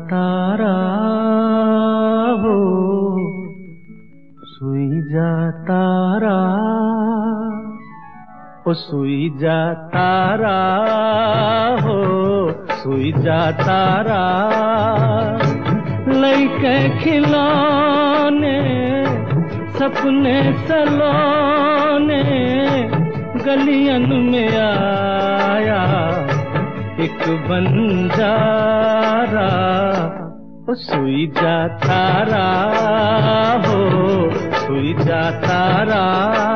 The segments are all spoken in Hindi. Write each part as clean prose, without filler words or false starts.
तारा हो, सोई जा तारा, ओ सोई जा तारा हो, सोई जा तारा। लइके खिलौने सपने सलोने गलियन में आया एक बंजारा, ओ सोई जा तारा हो, सोई जा तारा।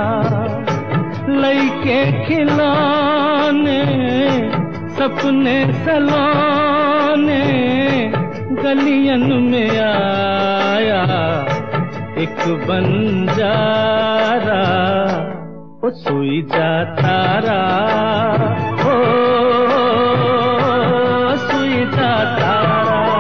लइके खिलौने सपने सलोने गलियन में आया एक बंजारा, ओ सोई जा तारा हो, सोई जा तारा।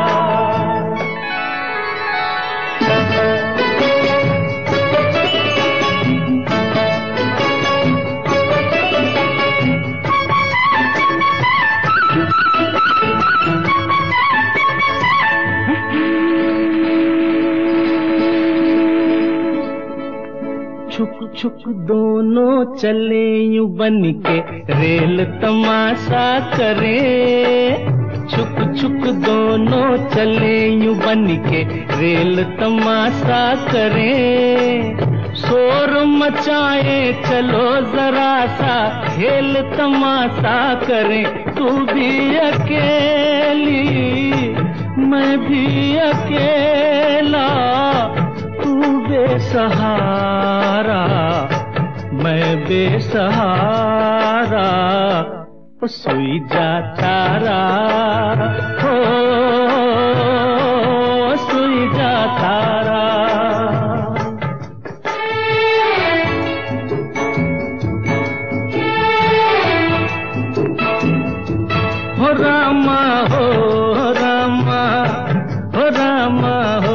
छुक छुक दोनों चले यूं बन के रेल तमाशा करे, छुक छुक दोनों चले यूं बन के रेल तमाशा करे। शोर मचाए चलो जरा सा खेल तमाशा करें, तू भी अकेली मैं भी अकेला, तू बेसहारा मैं बेसहारा, ओ सोई जा तारा हो, सोई जा तारा। हो रामा हो रामा, हो रामा हो।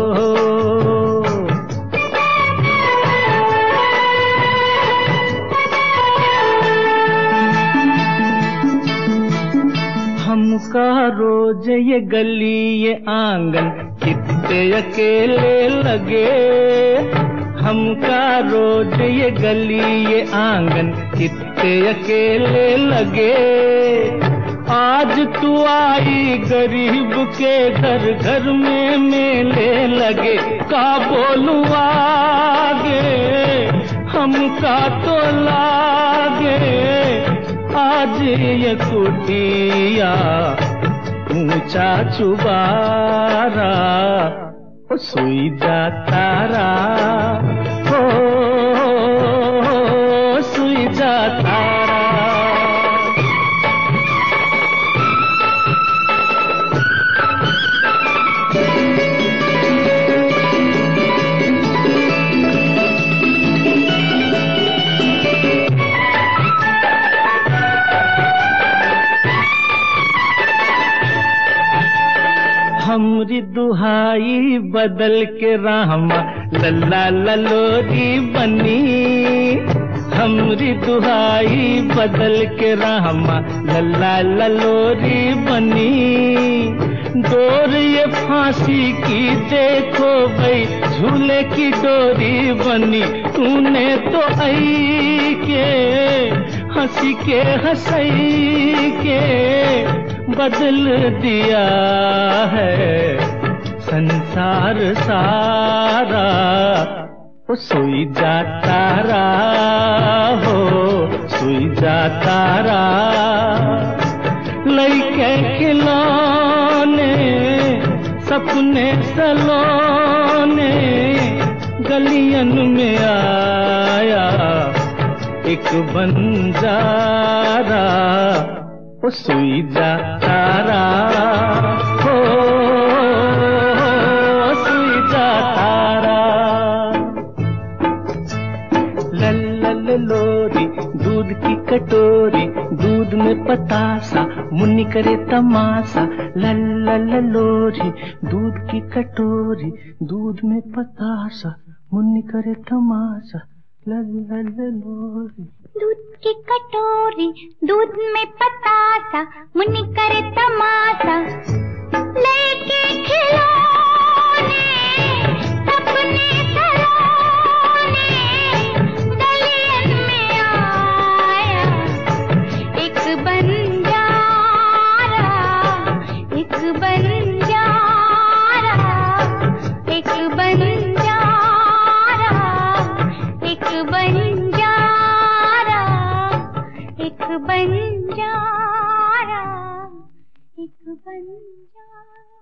हमका रोज ये गली ये आंगन कितने अकेले लगे, हमका रोज ये गली ये आंगन कितने अकेले लगे। आज तू आई गरीब के घर घर में मेले लगे, का बोलूं आगे हमका तो लागे आज ये कुटिया ऊंचा चुबारा, ओ सोई जा तारा हो, सोई जा तारा। हमरी दुहाई बदल के रामा लल्ला ललोरी बनी, हमरी दुहाई बदल के रामा लल्ला ललोरी बनी। डोर ये फांसी की देखो भाई झूले की डोरी बनी, तूने तो आई के हंसी के हंसई के बदल दिया है संसार सारा, ओ सोई जा तारा हो, सोई जा तारा। लइके खिलौने सपने सलोने गलियन में आया एक बंजारा, ओ सोई जा तारा हो, सोई जा तारा। लल्ला लोरी दूध की कटोरी दूध में पतासा मुन्नी करे तमाशा, लल्ला लोरी दूध की कटोरी दूध में पतासा मुन्नी करे तमाशा, लल्ला लोरी दूध की कटोरी दूध में पतासा मुन्नी करे तमाशा। लेके बंजारा, एक बंजारा, एक बंजारा।